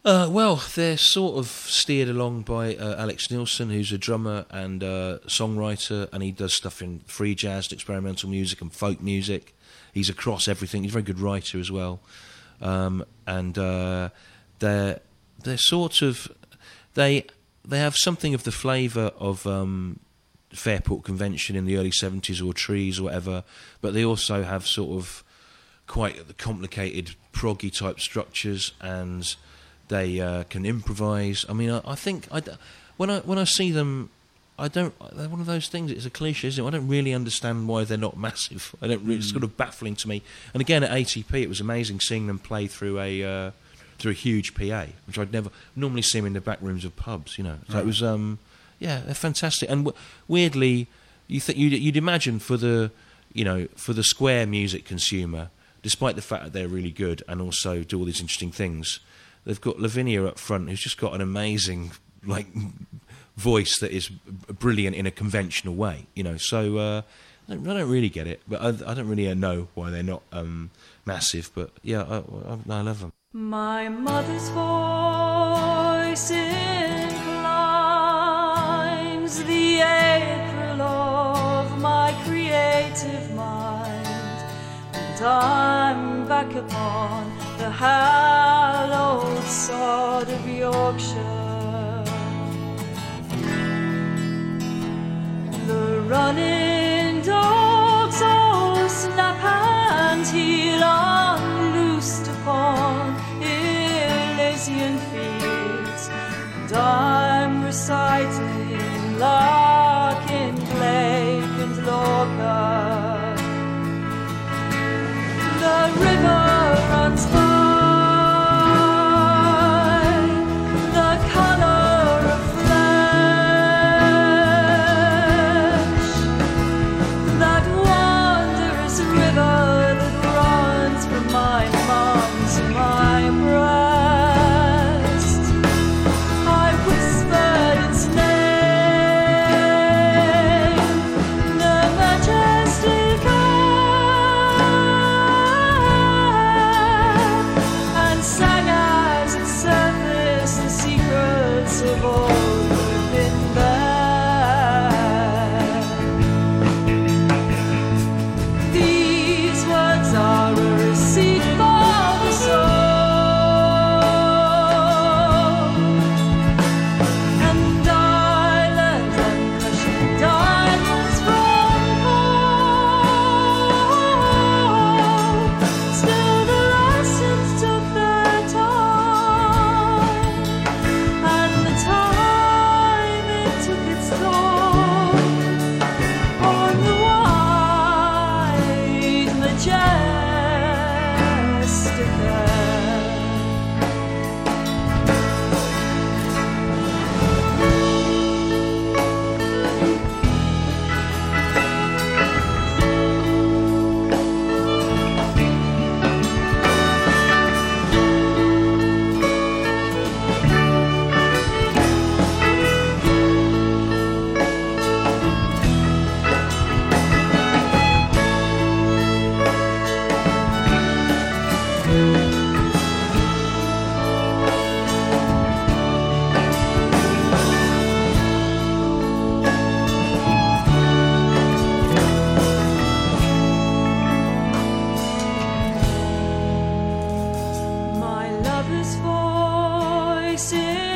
Well, they're sort of steered along by Alex Nilsson, who's a drummer and songwriter, and he does stuff in free jazz, experimental music, and folk music. He's across everything. He's a very good writer as well, and they're sort of they have something of the flavour of Fairport Convention in the early 70s or Trees or whatever, but they also have sort of quite complicated proggy type structures, and they can improvise. I mean, I think when I see them, I don't. They're one of those things. It's a cliche, isn't it? I don't really understand why they're not massive. I don't. It's sort of baffling to me. And again, at ATP, it was amazing seeing them play through a huge PA, which I'd never normally see them in the back rooms of pubs. You know, so it was. Yeah, they're fantastic. And weirdly, you'd imagine for the square music consumer, despite the fact that they're really good and also do all these interesting things. They've got Lavinia up front, who's just got an amazing voice that is brilliant in a conventional way, you know. So I don't really get it, but I don't really know why they're not massive. But yeah, I love them. My mother's voice inclines the April of my creative mind, and I'm back upon the hallowed sod of Yorkshire. The running dogs all snap and heel, unloosed upon Elysian fields, and I'm reciting Larkin, Blake and Lorca. The river runs by, the colour of flesh, that wondrous river that runs from my mum to my breast. I whispered its name, the majestic and sang as it surfaced the secrets of all who've been there. These words are a receipt for the soul, and island and crushing diamonds from home. Still the lessons took their time, and the time it took its toll on the wide majestic air. My lover's voice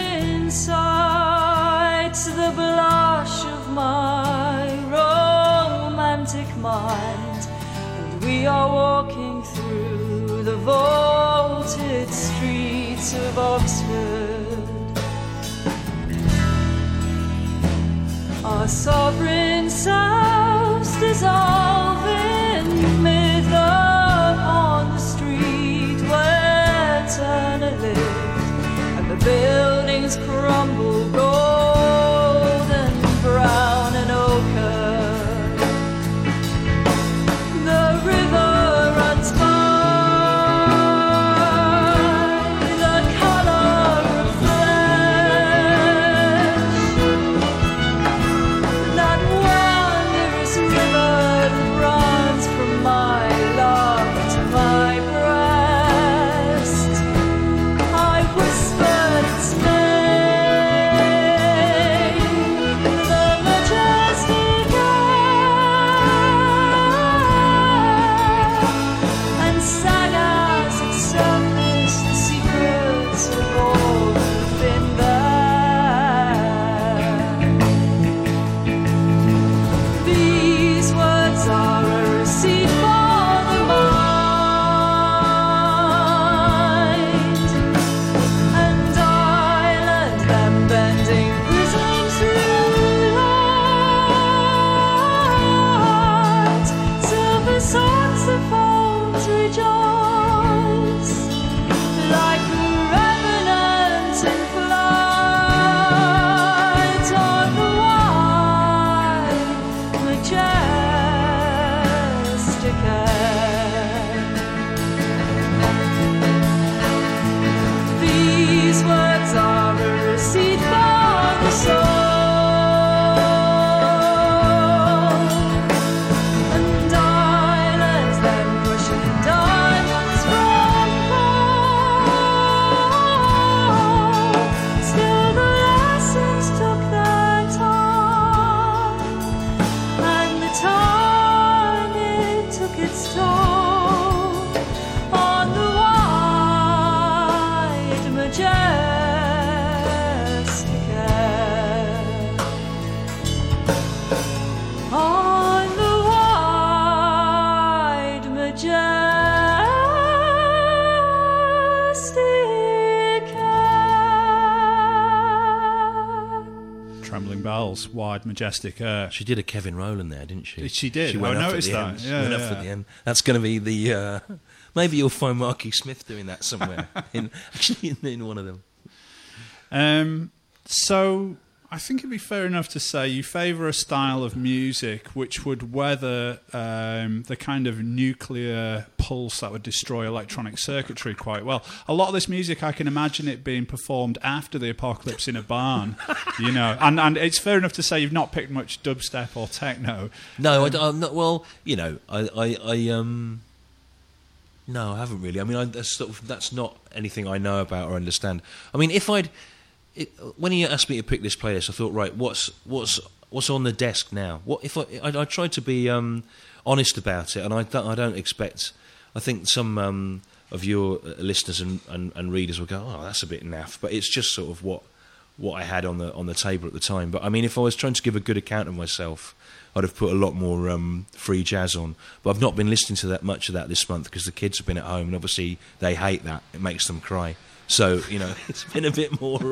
incites the blush of my romantic mind, and we are walking through the vaulted streets of Oxford. Our sovereign selves dissolve in myth upon the street where Turner lived, and the buildings crumble golden brown and ochre. The river runs by, the colour of flesh, that wondrous river that runs from my love to my breast. I whisper Joan Bell's Wide Majestic Earth. She did a Kevin Rowland there, didn't she? She did. She went I up noticed at the that. end. She Yeah, went up at the end. That's going to be the... maybe you'll find Marky Smith doing that somewhere. in one of them. So I think it'd be fair enough to say you favour a style of music which would weather the kind of nuclear pulse that would destroy electronic circuitry quite well. A lot of this music, I can imagine it being performed after the apocalypse in a barn, you know. And it's fair enough to say you've not picked much dubstep or techno. No, I'm not. Well, you know, no, I haven't really. I mean, that's not anything I know about or understand. I mean, when you asked me to pick this playlist, I thought, right, what's on the desk now? What if I tried to be honest about it, and I don't expect. I think some of your listeners and readers will go, oh, that's a bit naff, but it's just sort of what I had on the table at the time. But I mean, if I was trying to give a good account of myself, I'd have put a lot more free jazz on. But I've not been listening to that much of that this month because the kids have been at home, and obviously they hate that. It makes them cry. So, you know, it's been a bit more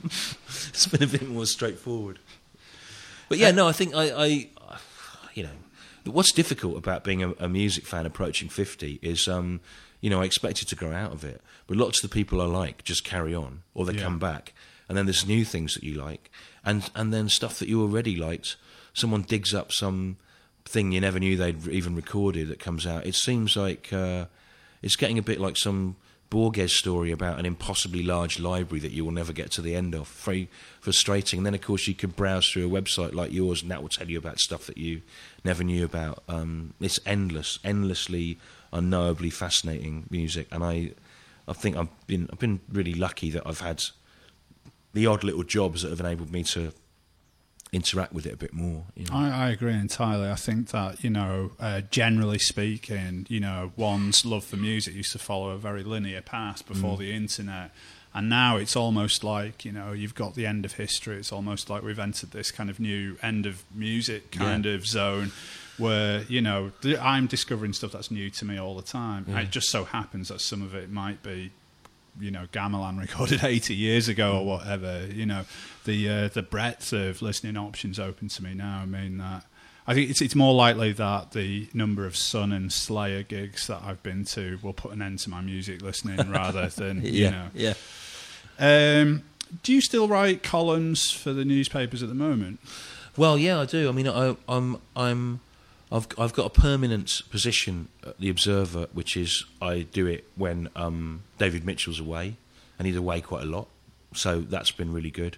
straightforward. But yeah, no, I think I you know, what's difficult about being a music fan approaching 50 is, you know, I expected to grow out of it. But lots of the people I like just carry on, or they come back. And then there's new things that you like. And then stuff that you already liked, someone digs up some thing you never knew they'd even recorded that comes out. It seems like it's getting a bit like some Borges story about an impossibly large library that you will never get to the end of. Very frustrating. And then, of course, you could browse through a website like yours, and that will tell you about stuff that you never knew about. It's endlessly, unknowably fascinating music. And I think I've been really lucky that I've had the odd little jobs that have enabled me to interact with it a bit more. You know? I agree entirely. I think that, you know, generally speaking, you know, one's love for music used to follow a very linear path before the internet. And now it's almost like, you know, you've got the end of history. It's almost like we've entered this kind of new end of music kind of zone where, you know, I'm discovering stuff that's new to me all the time. It just so happens that some of it might be, you know, Gamelan recorded 80 years ago or whatever. You know, the breadth of listening options open to me now. I mean, I think it's more likely that the number of Sun and Slayer gigs that I've been to will put an end to my music listening rather than, you know. Yeah. Do you still write columns for the newspapers at the moment? Well, yeah, I do. I mean, I've got a permanent position at the Observer, which is I do it when David Mitchell's away, and he's away quite a lot, so that's been really good.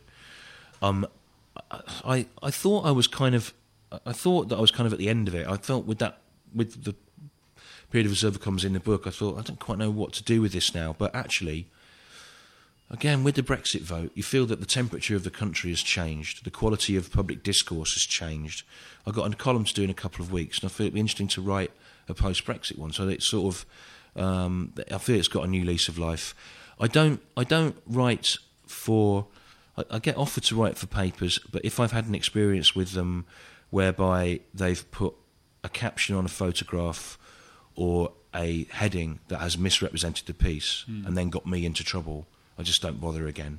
I thought that I was kind of at the end of it. I felt with the period of Observer columns in the book, I thought I don't quite know what to do with this now. But actually, again, with the Brexit vote, you feel that the temperature of the country has changed. The quality of public discourse has changed. I've got a column to do in a couple of weeks, and I feel it'd be interesting to write a post-Brexit one. So it's sort of, I feel it's got a new lease of life. I don't write for. I get offered to write for papers, but if I've had an experience with them whereby they've put a caption on a photograph or a heading that has misrepresented the piece and then got me into trouble, I just don't bother again.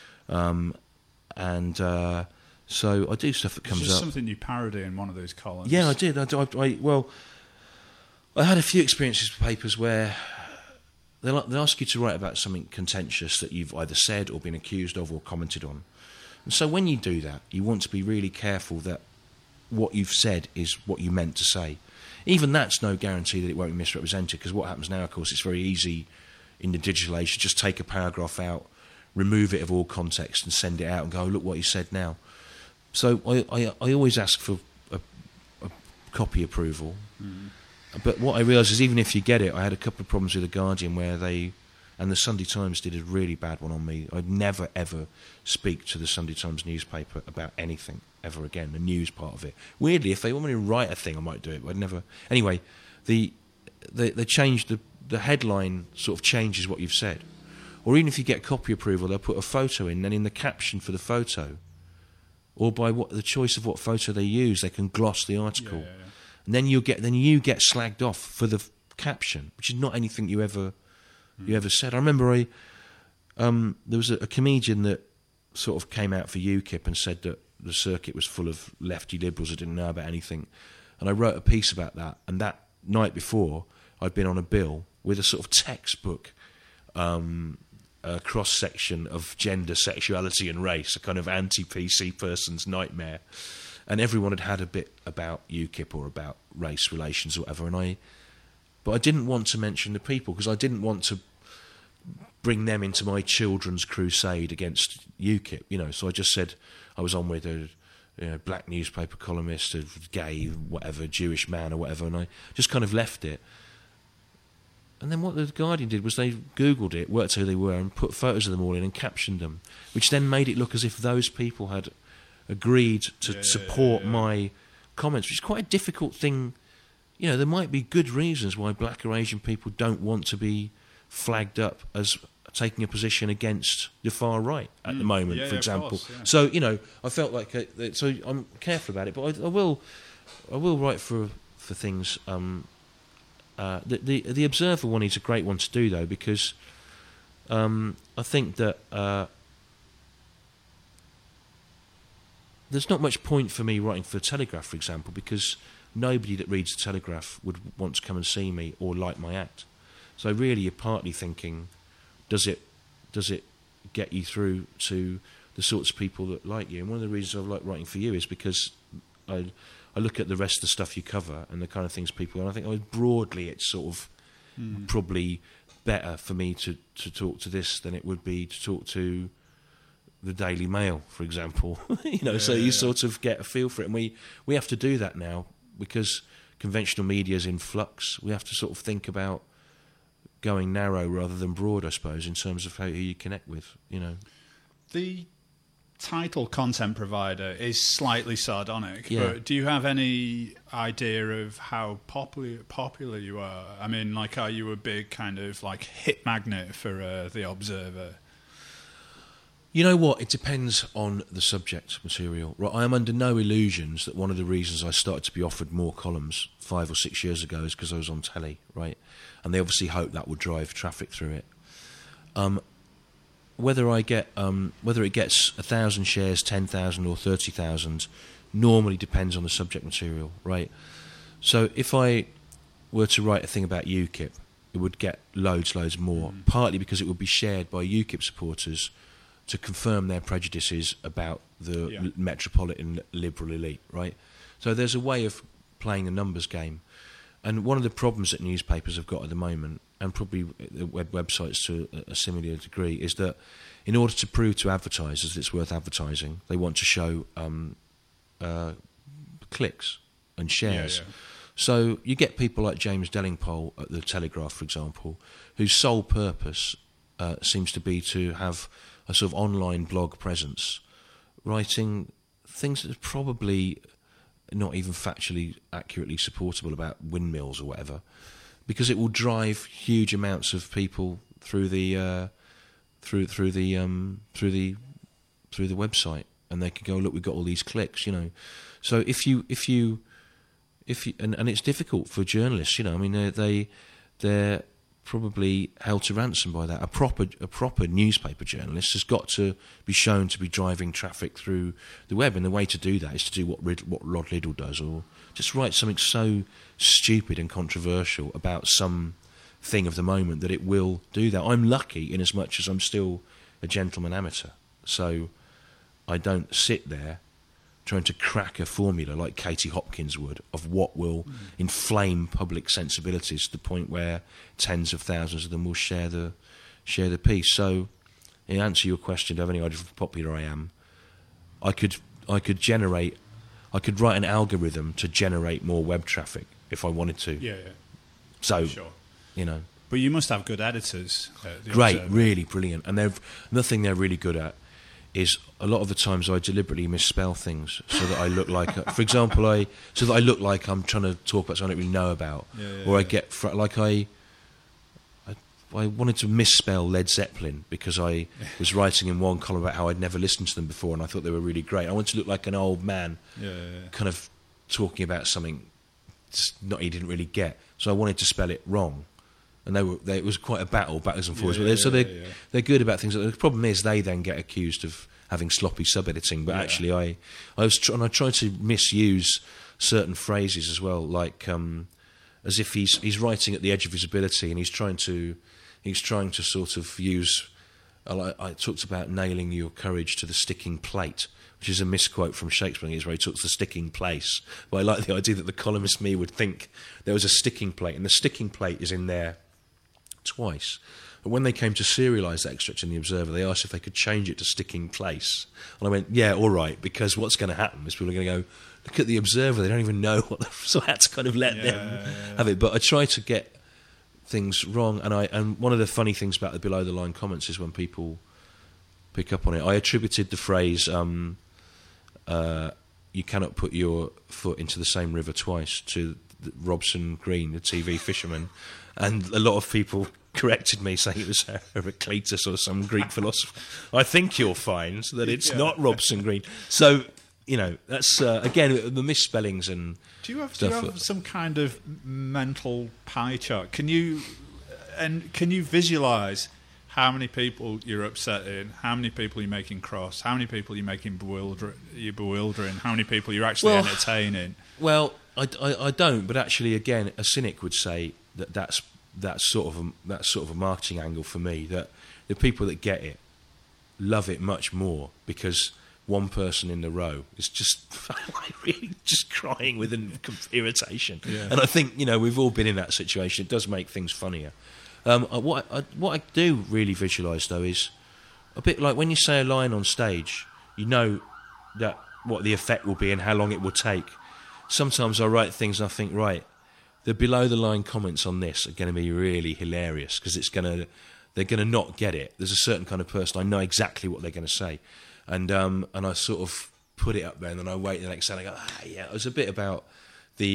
So I do stuff that comes up. Something you parody in one of those columns. Yeah, I did. I had a few experiences with papers where they'll ask you to write about something contentious that you've either said or been accused of or commented on. And so when you do that, you want to be really careful that what you've said is what you meant to say. Even that's no guarantee that it won't be misrepresented, because what happens now, of course, it's very easy in the digital age to just take a paragraph out, remove it of all context and send it out and go, look what you said now. So I always ask for a copy approval. But what I realise is even if you get it, I had a couple of problems with The Guardian where and the Sunday Times did a really bad one on me. I'd never, ever speak to the Sunday Times newspaper about anything ever again, the news part of it. Weirdly, if they want me to write a thing, I might do it, but I'd never... Anyway, they changed the headline sort of changes what you've said. Or even if you get copy approval, they'll put a photo in, and in the caption for the photo, or by the choice of what photo they use, they can gloss the article. Yeah. And then you get slagged off for the caption, which is not anything you ever said. I remember there was a comedian that sort of came out for UKIP and said that the circuit was full of lefty liberals that didn't know about anything. And I wrote a piece about that. And that night before, I'd been on a bill with a sort of textbook cross-section of gender, sexuality and race, a kind of anti-PC person's nightmare. And everyone had a bit about UKIP or about race relations or whatever. But I didn't want to mention the people because I didn't want to bring them into my children's crusade against UKIP, you know. So I just said I was on with a black newspaper columnist, a gay, whatever, Jewish man or whatever, and I just kind of left it. And then what the Guardian did was they Googled it, worked out who they were, and put photos of them all in and captioned them, which then made it look as if those people had agreed to support my comments, which is quite a difficult thing. You know, there might be good reasons why black or Asian people don't want to be flagged up as taking a position against the far right at the moment, for example. Course, yeah. So, you know, I felt like so I'm careful about it, but I will write for things. The Observer one is a great one to do though, because I think that there's not much point for me writing for Telegraph, for example, because nobody that reads the Telegraph would want to come and see me or like my act. So really, you're partly thinking, does it get you through to the sorts of people that like you? And one of the reasons I like writing for you is because I look at the rest of the stuff you cover and the kind of things people, and I think broadly it's sort of probably better for me to talk to this than it would be to talk to the Daily Mail, for example. So you sort of get a feel for it, and we have to do that now because conventional media is in flux. We have to sort of think about going narrow rather than broad, I suppose, in terms of who you connect with, you know. The title content provider is slightly sardonic, Yeah. but do you have any idea of how popular you are? I mean, like, are you a big kind of like hit magnet for The Observer? You know what? It depends on the subject material. Right, I am under no illusions that one of the reasons I started to be offered more columns 5 or 6 years ago is because I was on telly, right? And they obviously hope that would drive traffic through it. Whether it gets 1,000 shares, 10,000 or 30,000 normally depends on the subject material, right? So if I were to write a thing about UKIP, it would get loads more, partly because it would be shared by UKIP supporters to confirm their prejudices about the metropolitan liberal elite, right? So there's a way of playing a numbers game. And one of the problems that newspapers have got at the moment, and probably the websites to a similar degree, is that in order to prove to advertisers that it's worth advertising, they want to show clicks and shares. Yeah. So you get people like James Delingpole at the Telegraph, for example, whose sole purpose seems to be to have a sort of online blog presence, writing things that are probably not even factually accurately supportable about windmills or whatever, because it will drive huge amounts of people through the through the website, and they can go, look, we've got all these clicks, you know. So if you and it's difficult for journalists, you know. I mean, they're probably held to ransom by that. A proper newspaper journalist has got to be shown to be driving traffic through the web, and the way to do that is to do what Rod Liddell does, or just write something so stupid and controversial about some thing of the moment that it will do that. I'm lucky in as much as I'm still a gentleman amateur, so I don't sit there trying to crack a formula like Katie Hopkins would of what will inflame public sensibilities to the point where tens of thousands of them will share the piece. So, in answer to your question, do I have any idea of how popular I am? I could write an algorithm to generate more web traffic if I wanted to. Yeah. So, Sure. You know. But you must have good editors. Great, Observer. really brilliant. And nothing they're really good at is a lot of the times I deliberately misspell things so that I look like, for example, so that I look like I'm trying to talk about something I don't really know about, or I get I wanted to misspell Led Zeppelin because I was writing in one column about how I'd never listened to them before and I thought they were really great. I wanted to look like an old man, kind of talking about something he didn't really get, so I wanted to spell it wrong. And it was quite a battle, backwards and forwards. They're good about things. The problem is they then get accused of having sloppy sub-editing, but actually I tried to misuse certain phrases as well, like as if he's writing at the edge of his ability, and he's trying to sort of use. I talked about nailing your courage to the sticking plate, which is a misquote from Shakespeare, where he talks the sticking place. But I like the idea that the columnist me would think there was a sticking plate, and the sticking plate is in there twice. But when they came to serialise that extract in the Observer, they asked if they could change it to sticking place. And I went, yeah, all right, because what's going to happen is people are going to go, look at the Observer, they don't even know what so I had to kind of let them have it. But I try to get things wrong, and one of the funny things about the below the line comments is when people pick up on it. I attributed the phrase you cannot put your foot into the same river twice to Robson Green, the TV fisherman, and a lot of people corrected me saying it was Heraclitus or some Greek philosopher. I think you'll find that it's not Robson Green. So that's again the misspellings and. Do you have some kind of mental pie chart? Can you visualise how many people you're upsetting, how many people you're making cross, how many people you're making bewildering, how many people you're actually entertaining? Well, I don't, but actually, again, a cynic would say that's sort of a marketing angle for me. That the people that get it love it much more because one person in the row is just really just crying with irritation. Yeah. And I think we've all been in that situation. It does make things funnier. What I do really visualise though is a bit like when you say a line on stage, you know that what the effect will be and how long it will take. Sometimes I write things and I think, right, the below the line comments on this are going to be really hilarious because they're going to not get it. There's a certain kind of person, I know exactly what they're going to say. And I sort of put it up there, and then I wait the next day and I go, it was a bit about the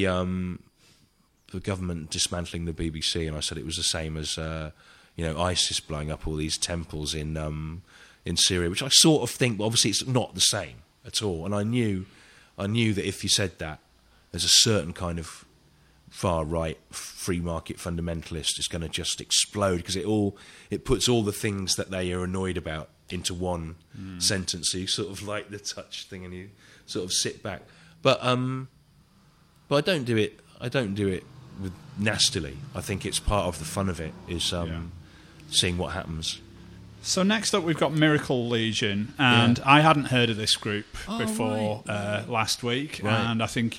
government dismantling the BBC, and I said it was the same as ISIS blowing up all these temples in Syria, which I sort of think, but obviously it's not the same at all. And I knew that if you said that, there's a certain kind of far right free market fundamentalist is going to just explode because it puts all the things that they are annoyed about into one sentence. So you sort of like the touch thing and you sort of sit back. But I don't do it with nastily. I think it's part of the fun of it is seeing what happens. So next up we've got Miracle Legion, and I hadn't heard of this group before last week, and I think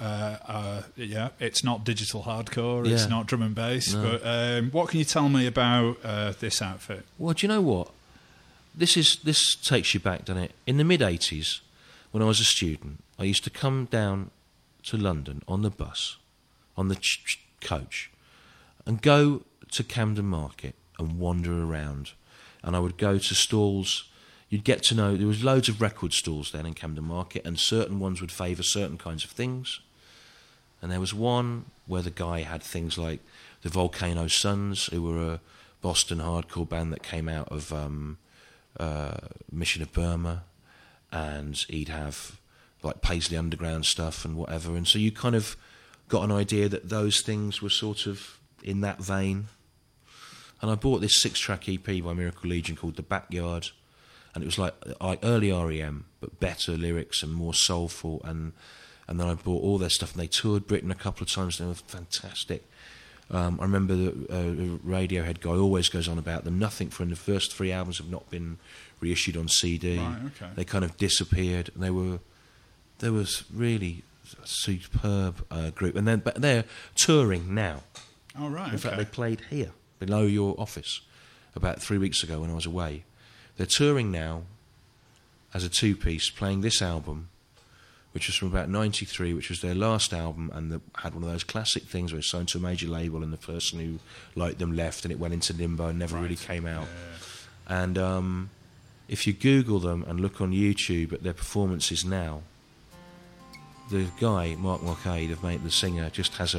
it's not digital hardcore, it's not drum and bass, but what can you tell me about this outfit? Well, do you know what? This takes you back, doesn't it? In the mid-'80s, when I was a student, I used to come down to London on the bus, on the coach, and go to Camden Market and wander around. And I would go to stalls. You'd get to know there was loads of record stalls then in Camden Market, and certain ones would favour certain kinds of things. And there was one where the guy had things like the Volcano Suns, who were a Boston hardcore band that came out of Mission of Burma, and he'd have like Paisley Underground stuff and whatever. And so you kind of got an idea that those things were sort of in that vein. And I bought this 6-track EP by Miracle Legion called The Backyard, and it was like early R.E.M., but better lyrics and more soulful. And then I bought all their stuff, and they toured Britain a couple of times. They were fantastic. I remember the Radiohead guy always goes on about them. Nothing from the first 3 albums have not been reissued on CD. Right, okay. They kind of disappeared, and they was really a superb group. And but they're touring now. Oh right. In fact, they played here below your office about 3 weeks ago when I was away. They're touring now as a 2-piece, playing this album, which was from about 93, which was their last album, and had one of those classic things where it's signed to a major label and the person who liked them left and it went into limbo and never really came out. Yeah. And if you Google them and look on YouTube at their performances now, the guy, Mark Mulcahy, the singer, just has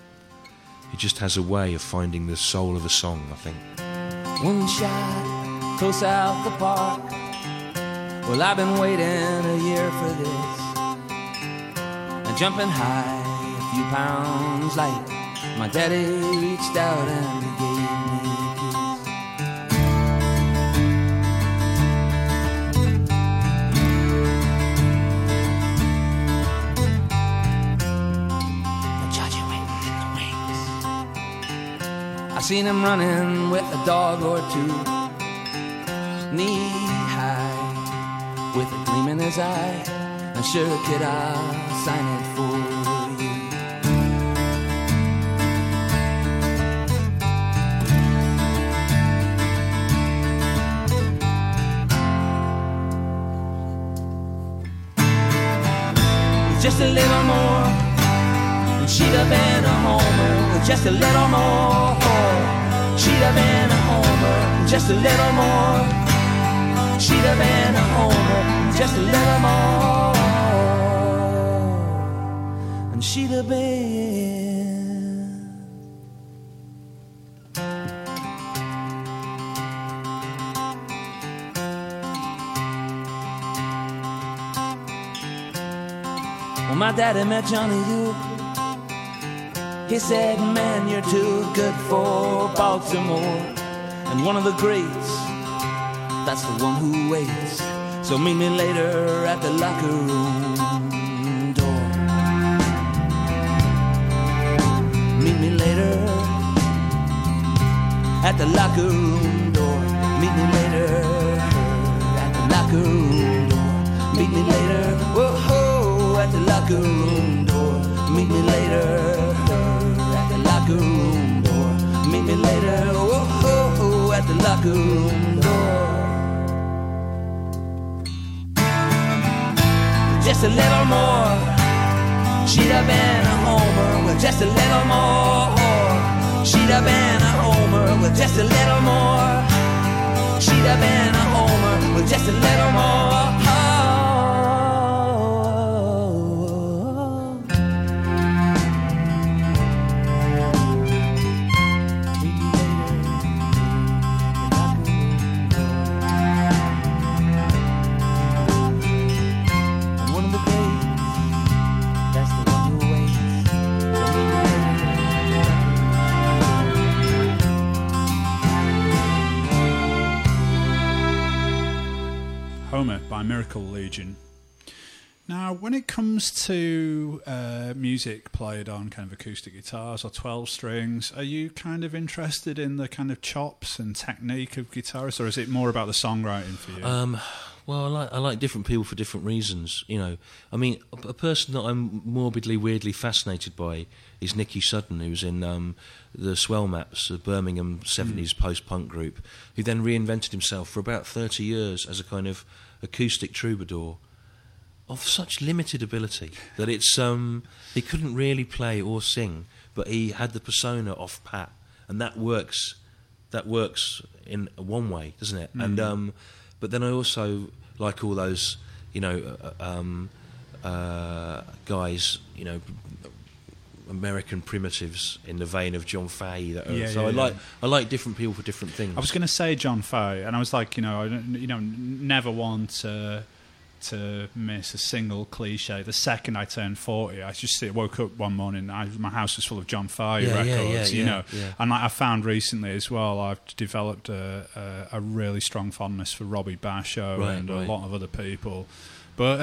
a way of finding the soul of a song, I think. One shot, close out the park. Well, I've been waiting a year for this. Jumping high, a few pounds light. My daddy reached out and he gave me a kiss. seen him running with a dog or two, knee high, with a gleam in his eye. And sure, kid, I'll sign it for you. Just a little more, and she'd have been a homer. Just a little more, she'd have been a homer. Just a little more, she'd have been a homer. Just a little more, and she'd have been. Well, my daddy met Johnny Duke. He said, man, you're too good for Baltimore. And one of the greats, that's the one who waits. So meet me later at the locker room door. Meet me later at the locker room door. Meet me later at the locker room door. Meet me later, whoa, at the locker room door. Meet me later at the locker room door. Meet me later, whoa, at the locker room door. Just a little more, she'd have been a homer. With just a little more, she'd have been a homer. With just a little more, she'd have been a homer. With just a little more. Homer by Miracle Legion. Now, when it comes to music played on kind of acoustic guitars or 12 strings, are you kind of interested in the kind of chops and technique of guitarists, or is it more about the songwriting for you? Well, I like different people for different reasons. You know, I mean, a person that I'm morbidly, weirdly fascinated by is Nicky Sudden, who's in the Swell Maps, a Birmingham 70s post-punk group, who then reinvented himself for about 30 years as a kind of acoustic troubadour of such limited ability that it's he couldn't really play or sing, but he had the persona off pat, and that works in one way, doesn't it? And but then I also like all those, you know, guys, you know, American primitives in the vein of John Fahey. I like different people for different things. I was going to say John Fahey, and I was like, never want to miss a single cliche. The second I turned 40, I just woke up one morning, my house was full of John Fahey records, you know. And like I found recently as well, I've developed a really strong fondness for Robbie Basho and a lot of other people. But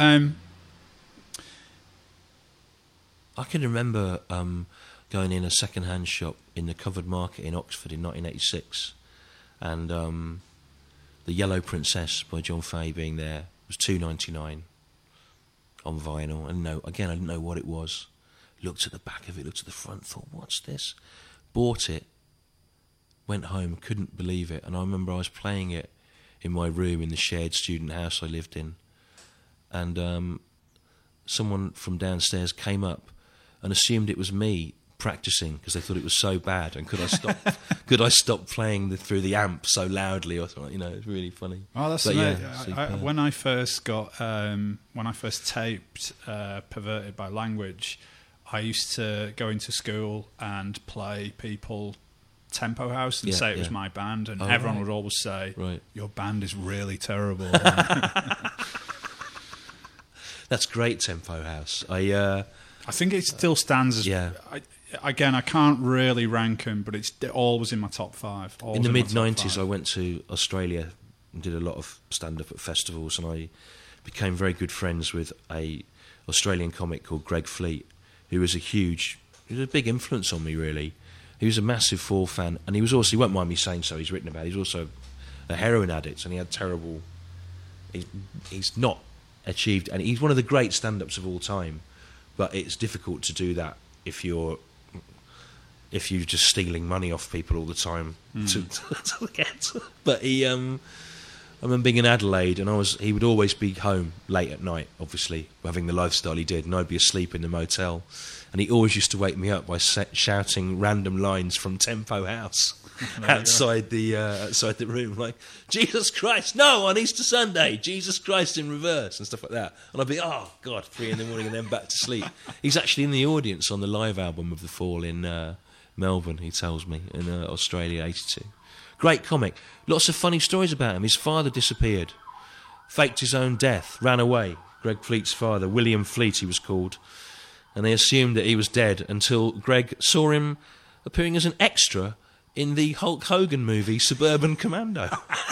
I can remember going in a second-hand shop in the Covered Market in Oxford in 1986, and The Yellow Princess by John Fahey being there was $2.99 on vinyl. And I didn't know what it was. Looked at the back of it, looked at the front, thought, what's this? Bought it, went home, couldn't believe it. And I remember I was playing it in my room in the shared student house I lived in. And someone from downstairs came up and assumed it was me practicing because they thought it was so bad, and could I stop playing through the amp so loudly or something? You know, it's really funny. Oh, that's when I first taped Perverted by Language, I used to go into school and play people tempo house and say it was my band, and everyone would always say, "Your band is really terrible." That's great tempo house. I think it still stands as. Yeah. Again, I can't really rank them, but it's always in my top 5. In the mid-90s, I went to Australia and did a lot of stand-up at festivals, and I became very good friends with a Australian comic called Greg Fleet, who was a big influence on me, really. He was a massive Fall fan, and he was also, he won't mind me saying so, he's written about it, he's also a heroin addict, and he had terrible... He's not achieved, and he's one of the great stand-ups of all time, but it's difficult to do that if you're just stealing money off people all the time to get. But he, I remember being in Adelaide, and he would always be home late at night, obviously, having the lifestyle he did, and I'd be asleep in the motel. And he always used to wake me up by shouting random lines from Tempo House outside the room, like, Jesus Christ, no, on Easter Sunday, Jesus Christ in reverse, and stuff like that. And I'd be, oh, God, 3 in the morning, and then back to sleep. He's actually in the audience on the live album of The Fall in Melbourne, he tells me, in Australia, 82. Great comic. Lots of funny stories about him. His father disappeared, faked his own death, ran away. Greg Fleet's father, William Fleet he was called. And they assumed that he was dead until Greg saw him appearing as an extra in the Hulk Hogan movie Suburban Commando.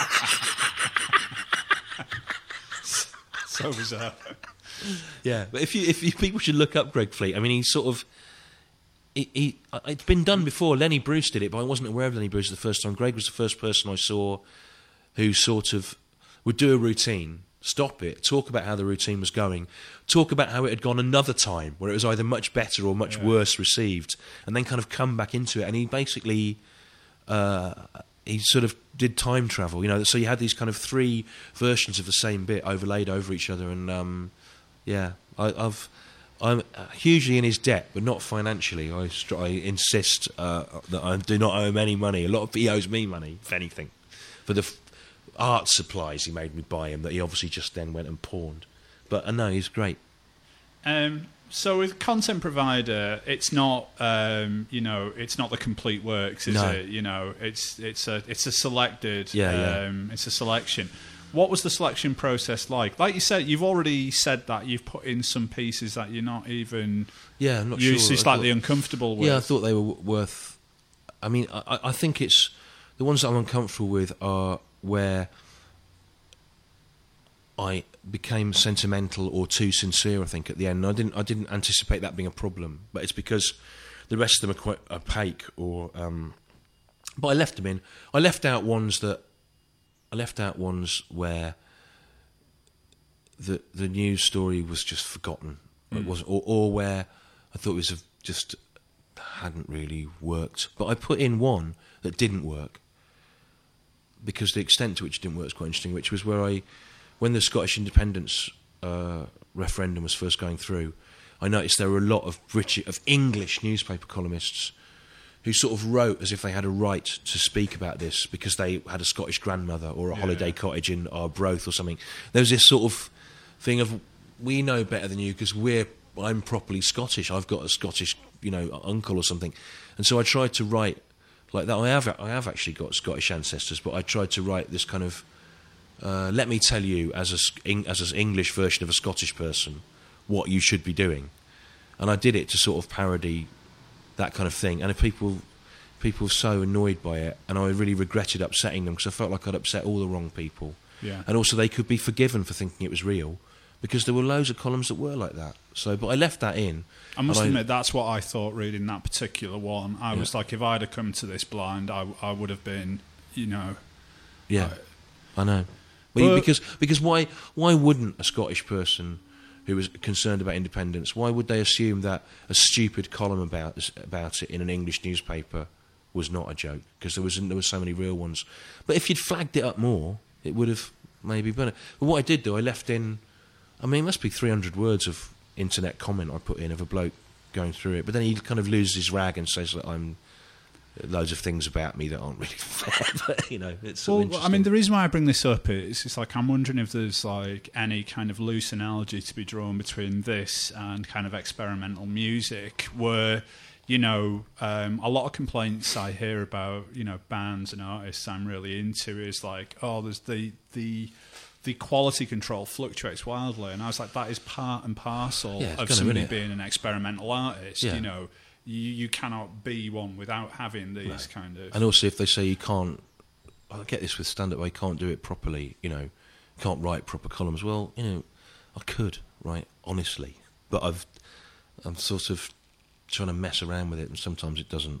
So bizarre. Yeah, but if you people should look up Greg Fleet. I mean, he's sort of... it's been done before. Lenny Bruce did it, but I wasn't aware of Lenny Bruce the first time. Greg was the first person I saw who sort of would do a routine, stop it, talk about how the routine was going, talk about how it had gone another time, where it was either much better or much worse received, and then kind of come back into it. And he basically, he sort of did time travel, you know. So you had these kind of 3 versions of the same bit overlaid over each other, and I'm hugely in his debt, but not financially. I insist that I do not owe him any money. He owes me money, if anything, for the art supplies he made me buy him that he obviously just then went and pawned. But no, he's great. So with content provider, it's not it's not the complete works, is it? You know, it's a selected, it's a selection. What was the selection process like? Like you said, you've already said that you've put in some pieces that you're not even I'm not used sure. to slightly uncomfortable with. Yeah, I thought they were worth... I mean, I think it's... The ones that I'm uncomfortable with are where I became sentimental or too sincere, I think, at the end. I didn't anticipate that being a problem, but it's because the rest of them are quite opaque or... but I left them in. I left out ones where the news story was just forgotten. It wasn't, or where I thought it was just hadn't really worked. But I put in one that didn't work, because the extent to which it didn't work was quite interesting, which was where when the Scottish independence referendum was first going through, I noticed there were a lot of English newspaper columnists who sort of wrote as if they had a right to speak about this because they had a Scottish grandmother or a holiday cottage in Arbroath or something. There was this sort of thing of, we know better than you because I'm properly Scottish. I've got a Scottish, uncle or something. And so I tried to write like that. I have actually got Scottish ancestors, but I tried to write this kind of, let me tell you as an English version of a Scottish person what you should be doing. And I did it to sort of parody that kind of thing, and if people were so annoyed by it, and I really regretted upsetting them because I felt like I'd upset all the wrong people. Yeah. And also they could be forgiven for thinking it was real, because there were loads of columns that were like that. So, but I left that in. I must admit, that's what I thought reading that particular one. I was like, if I'd have come to this blind, I would have been, Yeah, I know. Because why wouldn't a Scottish person who was concerned about independence, why would they assume that a stupid column about it in an English newspaper was not a joke? Because there were so many real ones. But if you'd flagged it up more, it would have maybe been. But what I did do, I left in, I mean, it must be 300 words of internet comment I put in of a bloke going through it. But then he kind of loses his rag and says that I'm loads of things about me that aren't really fair. But it's so interesting. I mean, the reason why I bring this up is it's like I'm wondering if there's like any kind of loose analogy to be drawn between this and kind of experimental music, where a lot of complaints I hear about bands and artists I'm really into is like, there's the quality control fluctuates wildly, and I was like, that is part and parcel of somebody being an experimental artist. Yeah. You cannot be one without having these kind of... And also if they say you can't... I get this with stand-up, I can't do it properly, can't write proper columns. Well, I could, right, honestly. But I'm sort of trying to mess around with it, and sometimes it doesn't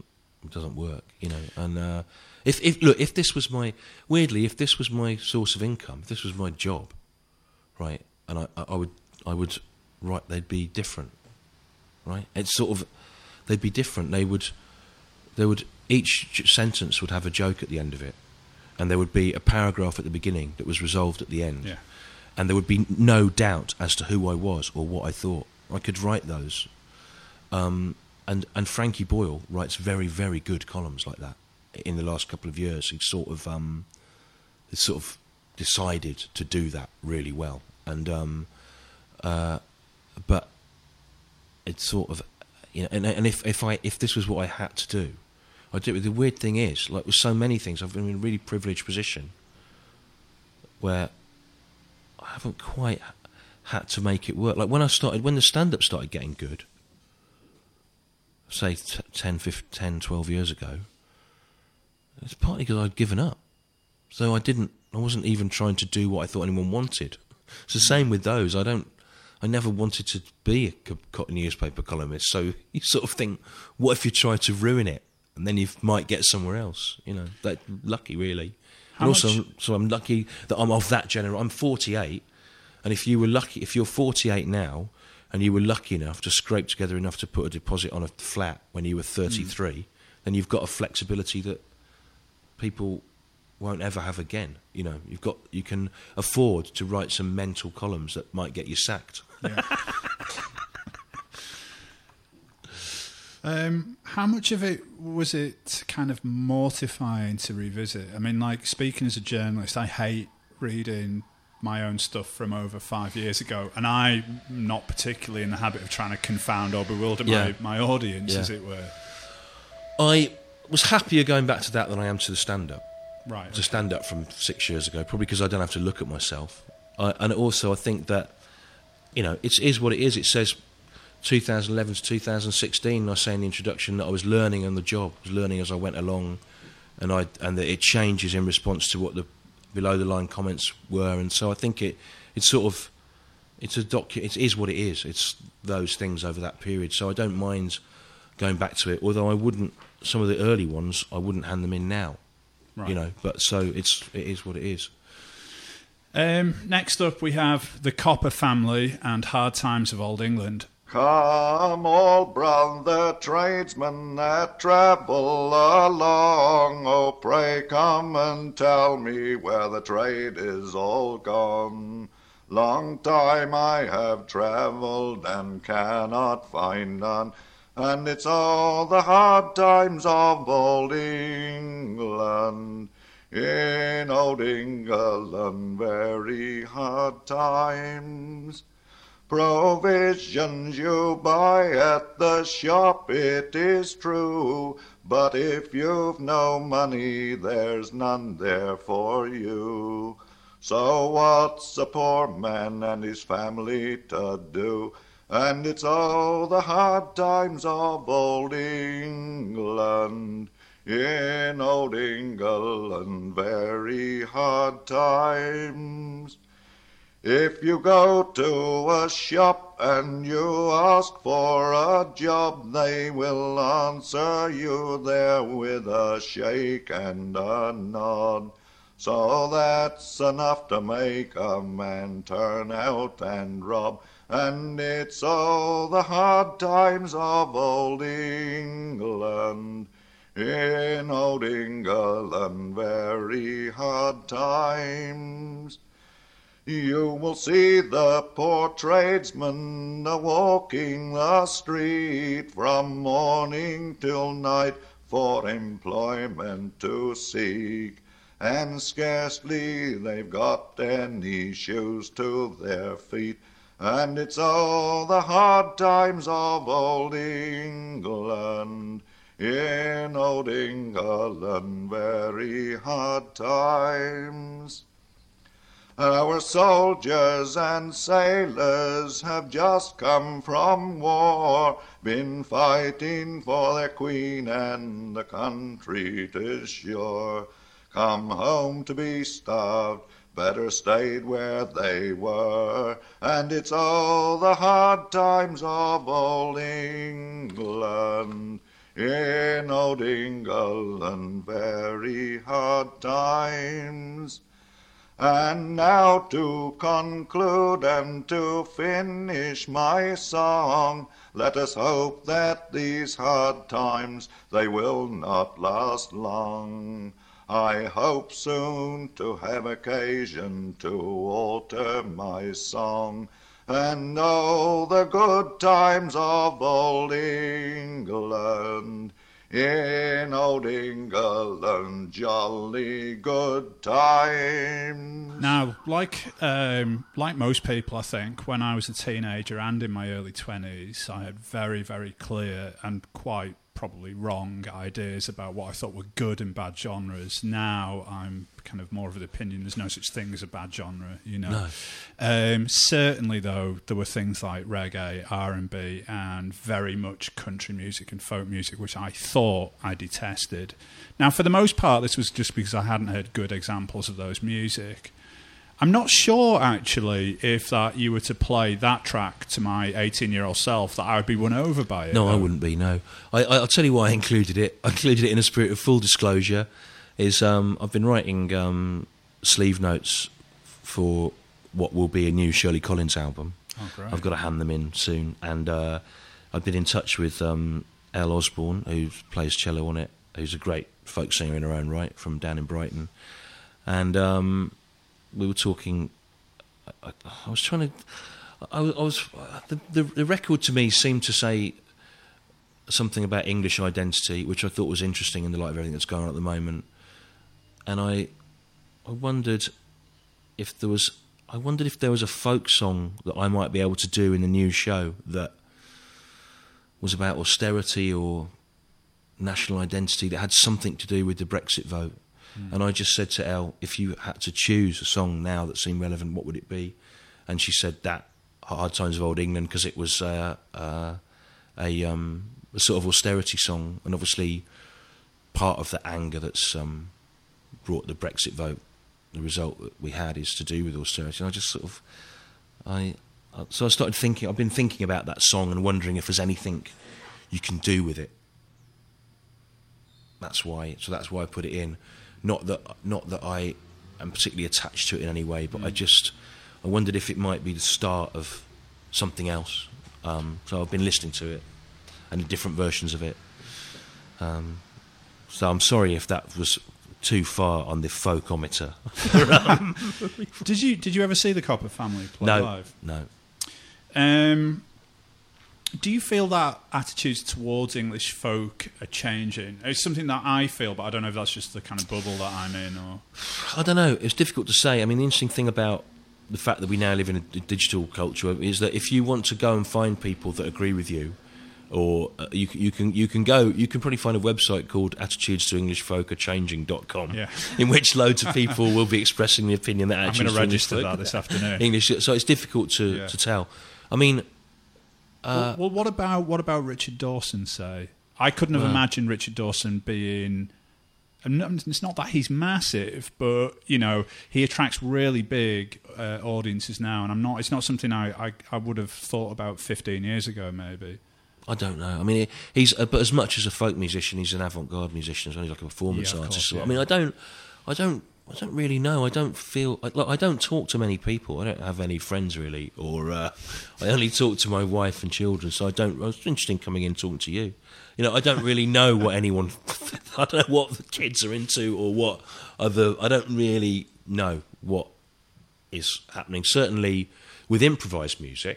work, you know. And if this was my if this was my source of income, if this was my job, right, and I would write, they'd be different, right? It's sort of, they'd be different. They would each sentence would have a joke at the end of it, and there would be a paragraph at the beginning that was resolved at the end. Yeah. And there would be no doubt as to who I was or what I thought. I could write those. And Frankie Boyle writes very, very good columns like that. In the last couple of years, he's sort of decided to do that really well. And but it's sort of, you know, and if this was what I had to do, I'd do it. The weird thing is, like with so many things, I've been in a really privileged position where I haven't quite had to make it work. Like when the stand-up started getting good, say 10, 12 years ago, it's partly because I'd given up. So I wasn't even trying to do what I thought anyone wanted. It's the same with those. I never wanted to be a newspaper columnist. So you sort of think, what if you try to ruin it? And then you might get somewhere else, you know. That lucky, really. And also, so I'm lucky that I'm of that generation. I'm 48, and if you're 48 now, and you were lucky enough to scrape together enough to put a deposit on a flat when you were 33, then you've got a flexibility that people won't ever have again. You know, you can afford to write some mental columns that might get you sacked. Yeah. How much of it was it kind of mortifying to revisit? I mean, like, speaking as a journalist, I hate reading my own stuff from over 5 years ago, and I'm not particularly in the habit of trying to confound or bewilder my audience, as it were. I was happier going back to that than I am to the stand-up. Right. To stand-up from 6 years ago, probably because I don't have to look at myself. And also I think that, you know, it is what it is. It says 2011 to 2016, I say in the introduction that I was learning on the job, I was learning as I went along, and that it changes in response to what the below the line comments were, and so I think it is what it is. It's those things over that period, so I don't mind going back to it. Although I wouldn't, some of the early ones, I wouldn't hand them in now, right. You know. But so it is what it is. Next up, we have the Copper Family and Hard Times of Old England. Come, all brother tradesmen that travel along, oh, pray come and tell me where the trade is all gone. Long time I have travelled and cannot find none, and it's all the hard times of old England. In old England, very hard times. Provisions you buy at the shop, it is true, but if you've no money, there's none there for you. So what's a poor man and his family to do? And it's all the hard times of old England. In old England, very hard times. If you go to a shop and you ask for a job, they will answer you there with a shake and a nod. So that's enough to make a man turn out and rob. And it's all the hard times of old England. In old England, very hard times. You will see the poor tradesmen a-walking the street from morning till night for employment to seek, and scarcely they've got any shoes to their feet, and it's all the hard times of old England. In old England, very hard times. Our soldiers and sailors have just come from war, been fighting for their queen and the country 'tis sure. Come home to be starved, better stayed where they were, and it's all the hard times of old England. in old England very hard times. And now to conclude and to finish my song, let us hope that these hard times, they will not last long. I hope soon to have occasion to alter my song, and know the good times of old England. In old England, jolly good times. Now, like most people, I think, when I was a teenager and in my early 20s, I had very, very clear and quite probably wrong ideas about what I thought were good and bad genres. Now I'm kind of more of the opinion there's no such thing as a bad genre, you know. No. Certainly, though, there were things like reggae, R&B, and very much country music and folk music, which I thought I detested. Now, for the most part, this was just because I hadn't heard good examples of those music. I'm not sure, actually, if that you were to play that track to my 18-year-old self, that I would be won over by it. No, I wouldn't be, no. I'll tell you why I included it. I included it in a spirit of full disclosure. I've been writing sleeve notes for what will be a new Shirley Collins album. Oh, great. I've got to hand them in soon. And I've been in touch with Elle Osborne, who plays cello on it, who's a great folk singer in her own right, from down in Brighton. And we were talking. I was trying to. The record to me seemed to say something about English identity, which I thought was interesting in the light of everything that's going on at the moment. And I wondered if there was. I wondered if there was a folk song that I might be able to do in the new show that was about austerity or national identity, that had something to do with the Brexit vote. And I just said to Elle, if you had to choose a song now that seemed relevant, what would it be? And she said that Hard Times of Old England, because it was a sort of austerity song, and obviously part of the anger that's brought the Brexit vote, the result that we had, is to do with austerity. And I just sort of, so I started thinking. I've been thinking about that song and wondering if there's anything you can do with it. That's why I put it in. Not that I am particularly attached to it in any way, but I wondered if it might be the start of something else. So I've been listening to it and different versions of it. So I'm sorry if that was too far on the folkometer. Did you ever see the Copper Family play live? No. Do you feel that attitudes towards English folk are changing? It's something that I feel, but I don't know if that's just the kind of bubble that I'm in. Or I don't know. It's difficult to say. I mean, the interesting thing about the fact that we now live in a digital culture is that if you want to go and find people that agree with you, or you can probably find a website called attitudestoenglishfolkachanging.com, in which loads of people will be expressing the opinion that I'm going to register that this afternoon. English, so it's difficult to tell. I mean. Well, what about Richard Dawson, say? I couldn't have imagined Richard Dawson being... It's not that he's massive, but, you know, he attracts really big audiences now, and it's not something I would have thought about 15 years ago, maybe. I don't know. I mean, he's but as much as a folk musician, he's an avant-garde musician as well. He's like a performance artist. I mean, I don't really know. I don't feel like I don't talk to many people. I don't have any friends really, or I only talk to my wife and children. So I was interested in coming in and talking to you. You know, I don't really know what anyone. I don't know what the kids are into, or what other. I don't really know what is happening. Certainly, with improvised music,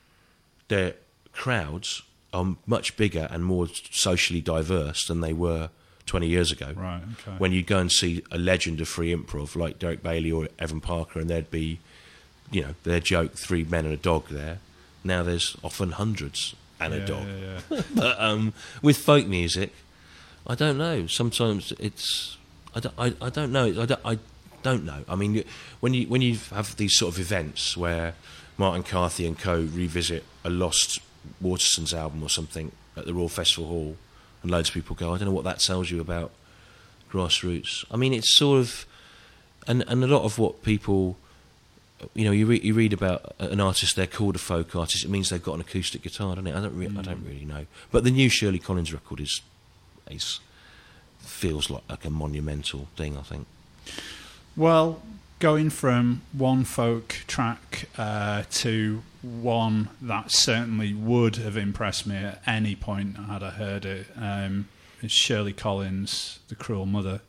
their crowds are much bigger and more socially diverse than they were 20 years ago. Right, okay. When you go and see a legend of free improv like Derek Bailey or Evan Parker, and there'd be, you know, their joke, 3 men and a dog there. Now there's often hundreds and a dog. Yeah. But with folk music, I don't know. Sometimes it's... I don't know. I don't know. I mean, when you have these sort of events where Martin Carthy and co revisit a lost Waterston's album or something at the Royal Festival Hall, and loads of people go, I don't know what that tells you about grassroots. I mean, it's sort of... And a lot of what people... You know, you read about an artist, they're called a folk artist, it means they've got an acoustic guitar, doesn't it? I don't really know. But the new Shirley Collins record is feels like a monumental thing, I think. Well, going from one folk track to one that certainly would have impressed me at any point had I heard it, is Shirley Collins' The Cruel Mother.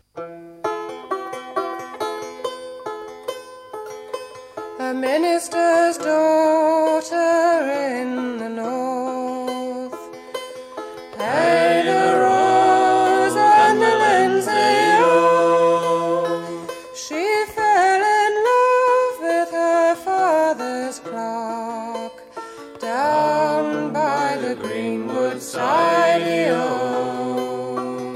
A minister's daughter in the north, hey, the rose and the linsey, oh. She fell in love with her father's clock down by the greenwood side, oh.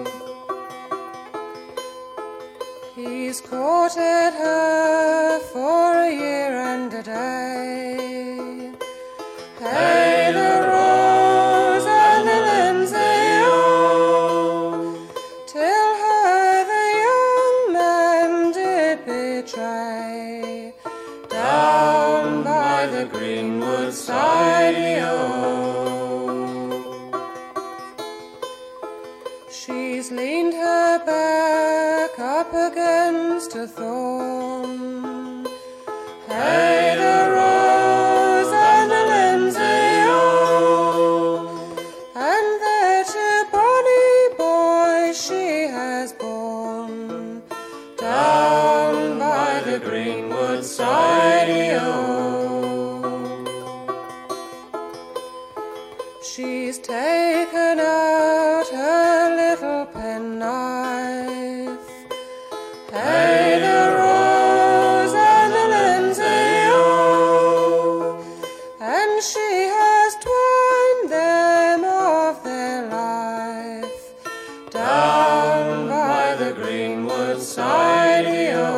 He's courted her for a year and a day. Hey, the rose and the linsey, oh, till her the young man did betray down by the greenwood side, oh. She's leaned her back up against a thorn. Hey, the rose and the linsey, oh, and there 2 bonny boys she has borne down by the greenwood side, oh. She's taken out her little penknife. Hey, the rose and the linsey, oh, and she has twined them of their life down by the greenwood side,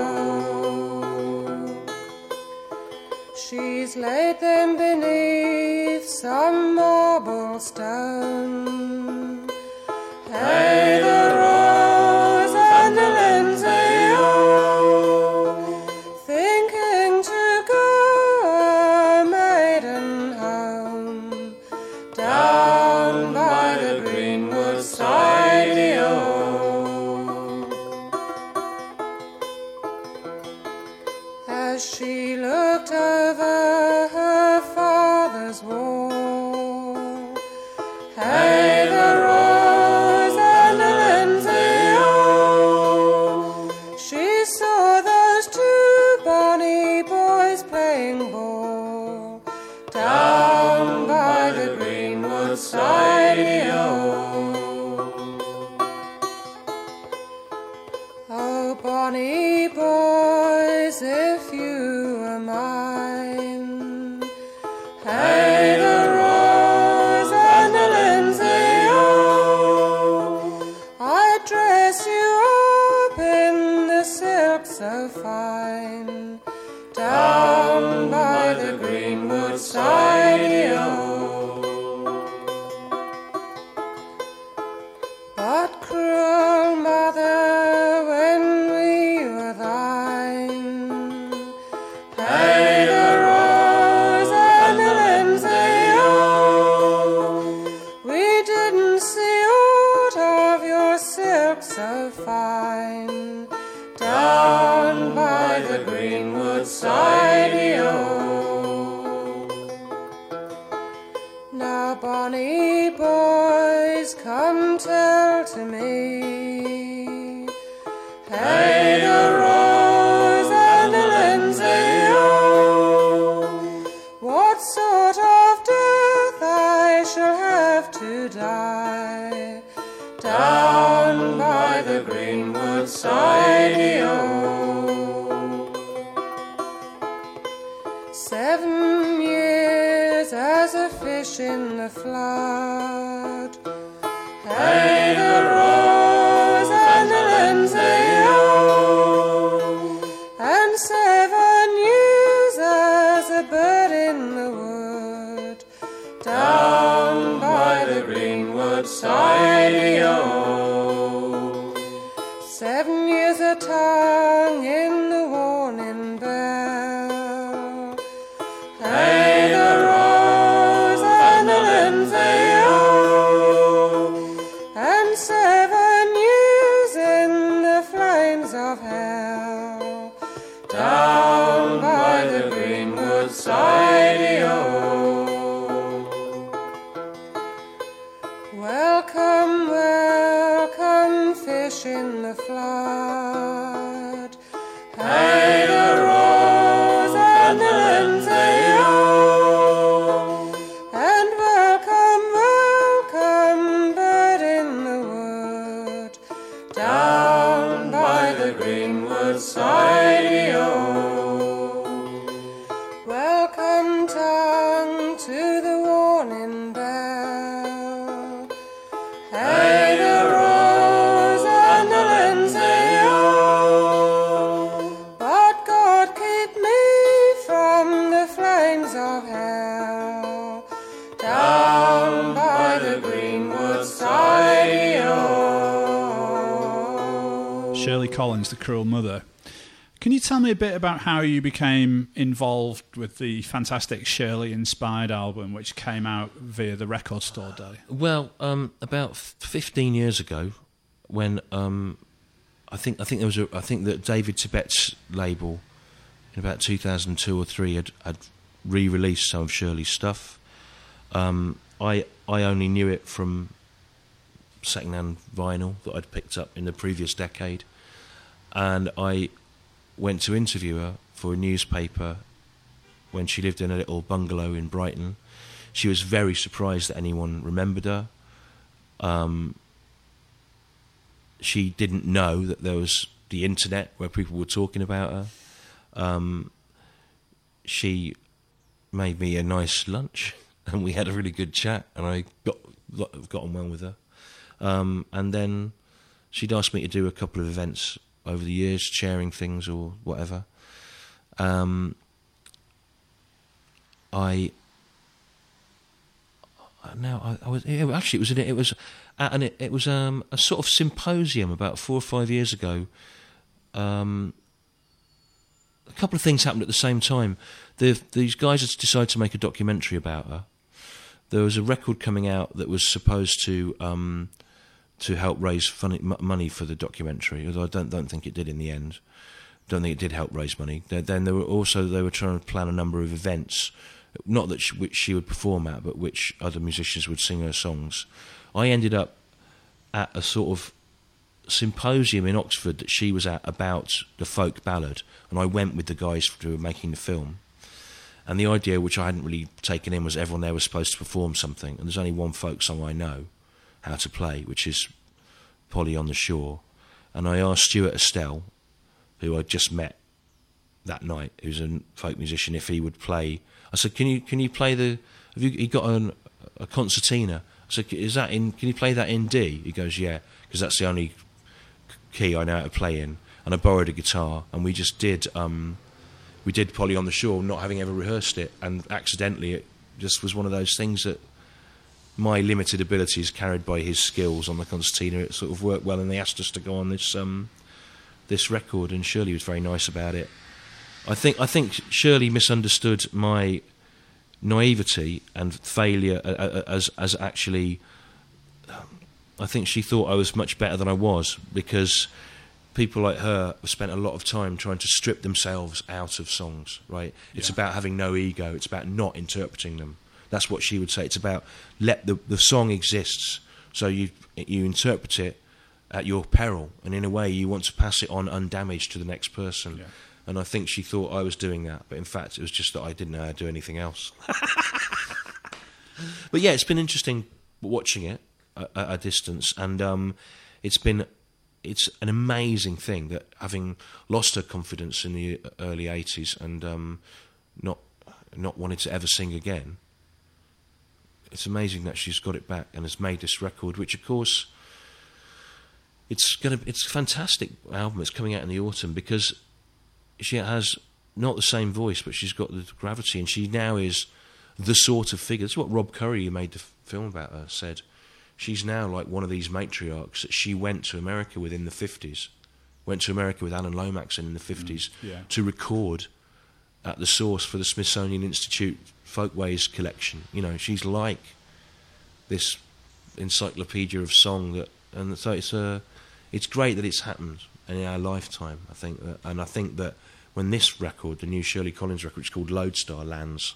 oh. She's laid them beneath some marble stone. Hey, the rose and the linsey, oh, thinking to go a maiden home down by the greenwood side, oh. As she looked over her father's wall, hey, the rose and the linsey, oh, she saw those 2 bonny boys playing ball down by the greenwood side, oh. Oh, bonny boys, if you were mine, hey, the rose and the linsey, oh, I'd dress you up in the silk so fine down by the greenwood side, oh. But cruel mother, when we were thine, hey, the rose and the linsey, oh, we didn't see aught of your silk so fine down by the greenwood side, oh. Now, bonny boys, come tell to me, hey, the rose and the linsey, oh, what sort of death I shall have to die down by the greenwood side, oh. 7 years as a fish in the flood, hey, the rose and the linsey, oh, and 7 years as a bird in the wood down by the greenwood side, oh. 7 years a tongue in the warning bell, hey, the rose and the linsey, oh, and 7 of hell, down by the greenwood side. Shirley Collins, The Cruel Mother. Can you tell me a bit about how you became involved with the fantastic Shirley-inspired album, which came out via the Record Store Day? Well, about 15 years ago, when I think that David Tibet's label in about 2002 or 3 had re-released some of Shirley's stuff. I only knew it from second-hand vinyl that I'd picked up in the previous decade, and I went to interview her for a newspaper when she lived in a little bungalow in Brighton. She was very surprised that anyone remembered her. She didn't know that there was the internet where people were talking about her. She made me a nice lunch, and we had a really good chat, and I got on well with her. And then she'd asked me to do a couple of events over the years, sharing things or whatever. It was a sort of symposium about 4 or 5 years ago. A couple of things happened at the same time. These guys had decided to make a documentary about her. There was a record coming out that was supposed to help raise money for the documentary, although I don't think it did in the end. Don't think it did help raise money. Then they were trying to plan a number of events, not that which she would perform at, but which other musicians would sing her songs. I ended up at a sort of symposium in Oxford that she was at about the folk ballad, and I went with the guys who were making the film. And the idea, which I hadn't really taken in, was everyone there was supposed to perform something, and there's only one folk song I know how to play, which is Polly on the Shore. And I asked Stuart Estelle, who I'd just met that night, who's a folk musician, if he would play. I said, "Can you play the? Have you got a concertina?" I said, "Is that in? Can you play that in D?" He goes, "Yeah, because that's the only key I know how to play in." And I borrowed a guitar, and we just did. We did Polly on the Shore, not having ever rehearsed it, and accidentally it just was one of those things that my limited abilities carried by his skills on the concertina, it sort of worked well, and they asked us to go on this record, and Shirley was very nice about it. I think Shirley misunderstood my naivety and failure as actually. I think she thought I was much better than I was, because people like her have spent a lot of time trying to strip themselves out of songs, right? Yeah. It's about having no ego. It's about not interpreting them. That's what she would say. It's about let the song exists, so you interpret it at your peril, and in a way you want to pass it on undamaged to the next person. Yeah. And I think she thought I was doing that, but in fact it was just that I didn't know how to do anything else. But yeah, it's been interesting watching it at a distance, and it's an amazing thing that, having lost her confidence in the early 80s and not wanted to ever sing again, it's amazing that she's got it back and has made this record, which of course it's a fantastic album. It's coming out in the autumn, because she has not the same voice, but she's got the gravity, and she now is the sort of figure. That's what Rob Curry, who made the film about her, said. She's now like one of these matriarchs that she went to America with in the 50s. Went to America with Alan Lomax in the 50s to record at the source for the Smithsonian Institute Folkways collection. You know, she's like this encyclopedia of song and so it's great that it's happened in our lifetime. I think that when this record, the new Shirley Collins record, which is called Lodestar, lands,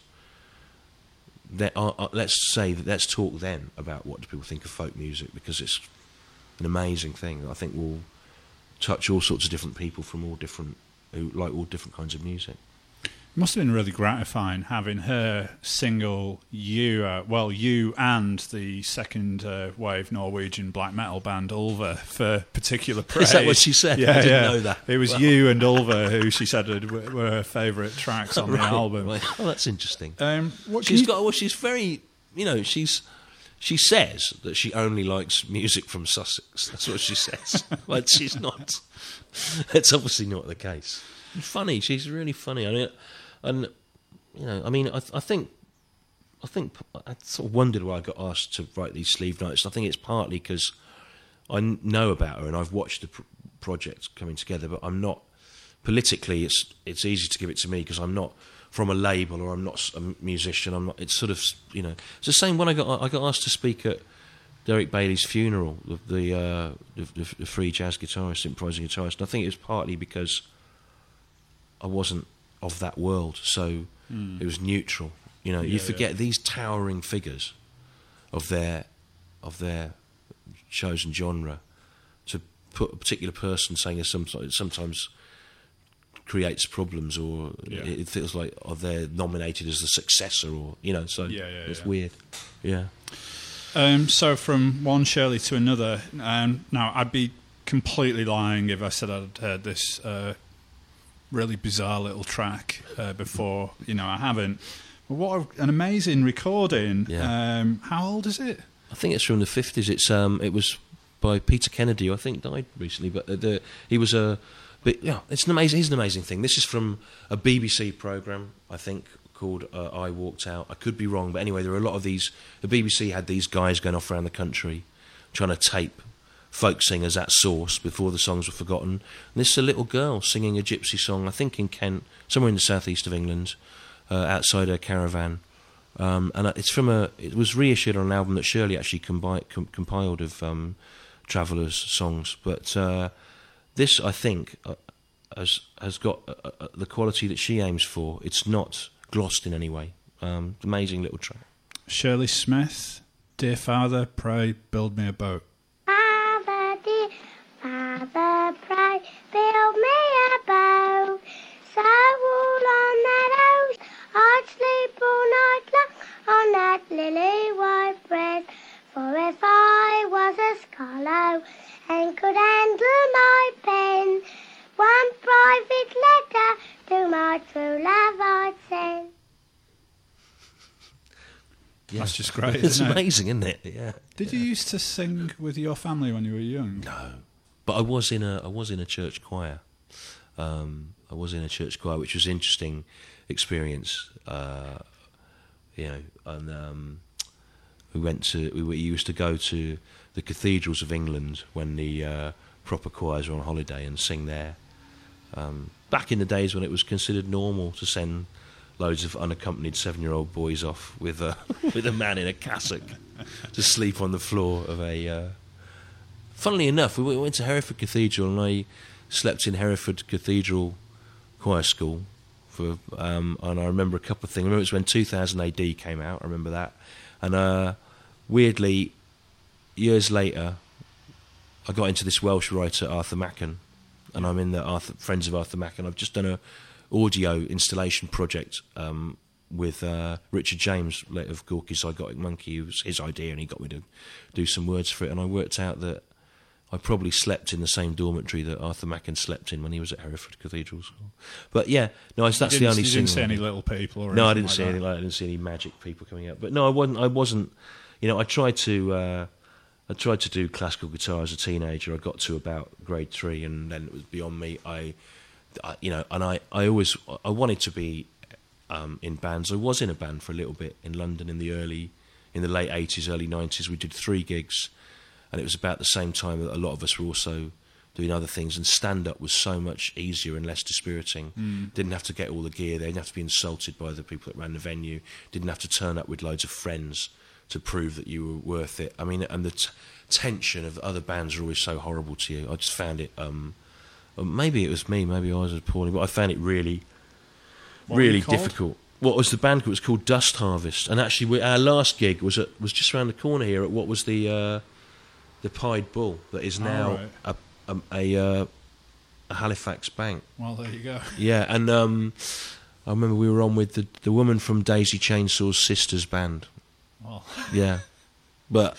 let's talk then about what do people think of folk music, because it's an amazing thing that I think will touch all sorts of different people from who like all different kinds of music. It must have been really gratifying having her single You and the second wave Norwegian black metal band Ulver for particular praise. Is that what she said? Yeah, I didn't know that. It was You and Ulver who she said were her favourite tracks on the album. Right. Oh, that's interesting. She's very, she says that she only likes music from Sussex. That's what she says. But she's not. It's obviously not the case. Funny, she's really funny. I mean, and you know, I mean, I think I sort of wondered why I got asked to write these sleeve notes. I think it's partly because I know about her and I've watched the project coming together, but I'm not politically. It's easy to give it to me because I'm not from a label or I'm not a musician. I'm not. It's sort of, you know, it's the same when I got asked to speak at Derek Bailey's funeral, the free jazz guitarist, improvising guitarist. And I think it was partly because I wasn't of that world, so it was neutral. You know, you forget these towering figures of their chosen genre. To put a particular person saying it sometimes creates problems, or it feels like they're nominated as the successor, or you know. So it's weird. Yeah. So from one Shirley to another. Now I'd be completely lying if I said I'd heard this really bizarre little track before. You know, I haven't. But what an amazing recording! Yeah. How old is it? I think it's from the 50s. It was by Peter Kennedy, who I think died recently, but he was a. But yeah, it's an amazing thing. This is from a BBC programme, I think, called I Walked Out. I could be wrong, but anyway, there are a lot of these. The BBC had these guys going off around the country trying to tape folk singers at source before the songs were forgotten. And this is a little girl singing a gypsy song, I think in Kent, somewhere in the southeast of England, outside her caravan. And it was reissued on an album that Shirley actually compiled of Travellers songs. But this, I think, has got the quality that she aims for. It's not glossed in any way. Amazing little track. Shirley Smith, Dear Father, Pray Build Me a Boat. Father, dear Father, pray build me a boat. So all on that ocean, I'd sleep all night long on that lily white bread. For if I was a scholar and could handle my pen, one private letter to my true love I'd send. Yeah. That's just great. It's isn't it? amazing, isn't it? Yeah. Did you used to sing with your family when you were young? No, but I was in a church choir. I was in a church choir, which was an interesting experience. You know, and we used to go to the cathedrals of England when the proper choirs were on holiday and sing there. Back in the days when it was considered normal to send loads of unaccompanied 7-year-old boys off with a man in a cassock to sleep on the floor of a. Funnily enough, we went to Hereford Cathedral and I slept in Hereford Cathedral Choir School and I remember a couple of things. I remember it was when 2000 AD came out. I remember that, and weirdly, years later, I got into this Welsh writer Arthur Machen, and I'm in the Friends of Arthur Machen. I've just done a audio installation project with Richard James of Gorky's Zygotic Monkey. It was his idea and he got me to do some words for it, and I worked out that I probably slept in the same dormitory that Arthur Machen slept in when he was at Hereford Cathedral School. But yeah, no, that's the only thing. You didn't see any little people? Or no, I didn't like see that. anything like that. I didn't see any magic people coming out. But no, I wasn't. You know, I tried to do classical guitar as a teenager. I got to about grade 3, and then it was beyond me. I wanted to be in bands. I was in a band for a little bit in London in the late 80s, early 90s. We did 3 gigs, and it was about the same time that a lot of us were also doing other things. And stand-up was so much easier and less dispiriting. Didn't have to get all the gear there. Didn't have to be insulted by the people that ran the venue. Didn't have to turn up with loads of friends to prove that you were worth it. I mean, and the tension of other bands are always so horrible to you. I just found it. Maybe it was me. Maybe I was appalling, but I found it really difficult. What was the band called? It was called Dust Harvest, and actually, our last gig was just around the corner here at what was the Pied Bull that is now a Halifax bank. Well, there you go. Yeah, and I remember we were on with the woman from Daisy Chainsaw's sister's band. Well. Yeah, but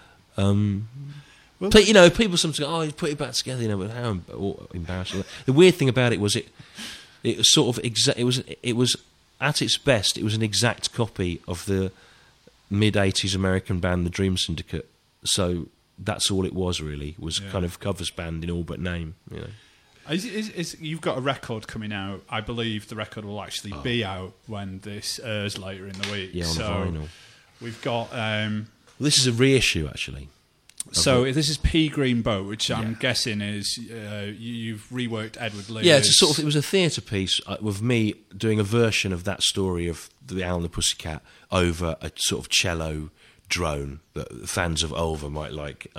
you know, people sometimes go, "Oh, you put it back together," you know, but how embarrassing. The weird thing about it was it was sort of it was at its best, it was an exact copy of the mid-80s American band The Dream Syndicate. So that's all it was really, was kind of covers band in all but name, you know. You've got a record coming out. I believe the record will actually be out when this airs later in the week. Yeah, on so vinyl. We've got... This is a reissue, actually. So this is Pea Green Boat, which I'm guessing is you've reworked Edward Lear's... Yeah, it was a theatre piece with me doing a version of that story of The Owl and the Pussycat over a sort of cello drone that fans of Ulver might like.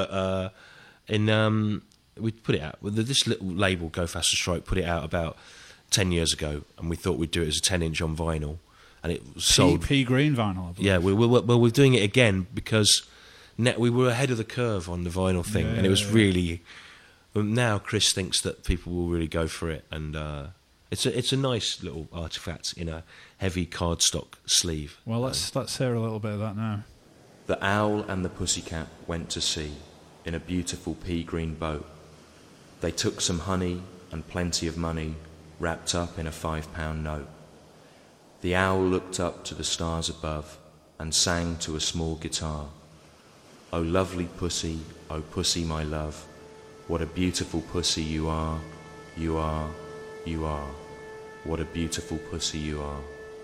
We put it out. This little label, Go Faster Stripe, put it out about 10 years ago, and we thought we'd do it as a 10-inch on vinyl, and it sold... Pea Green vinyl, I believe. Yeah, we're doing it again because... we were ahead of the curve on the vinyl thing, and it was really... Now Chris thinks that people will really go for it, and it's a nice little artefact in a heavy cardstock sleeve. Well, let's hear a little bit of that now. The owl and the pussycat went to sea in a beautiful pea-green boat. They took some honey and plenty of money wrapped up in a £5 note. The owl looked up to the stars above and sang to a small guitar. "Oh lovely pussy, oh pussy my love, what a beautiful pussy you are, you are, you are, what a beautiful pussy you are."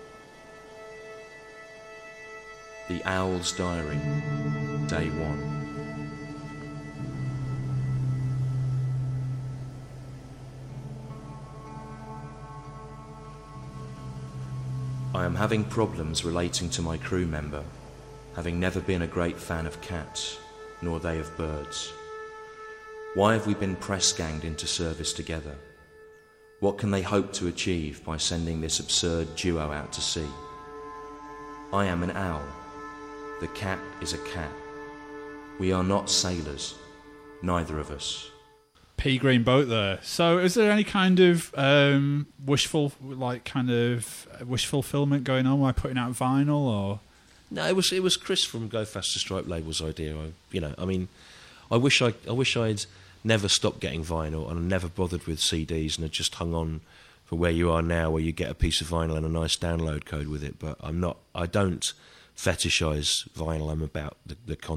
The Owl's Diary, Day 1. I am having problems relating to my crew member, having never been a great fan of cats, nor they of birds. Why have we been press-ganged into service together? What can they hope to achieve by sending this absurd duo out to sea? I am an owl. The cat is a cat. We are not sailors, neither of us. Pea Green Boat there. So is there any kind of wish fulfillment going on by putting out vinyl, or...? No, it was Chris from Go Faster Stripe label's idea. I wish I'd never stopped getting vinyl and never bothered with CDs and had just hung on for where you are now, where you get a piece of vinyl and a nice download code with it. But I don't fetishise vinyl. I'm about the content.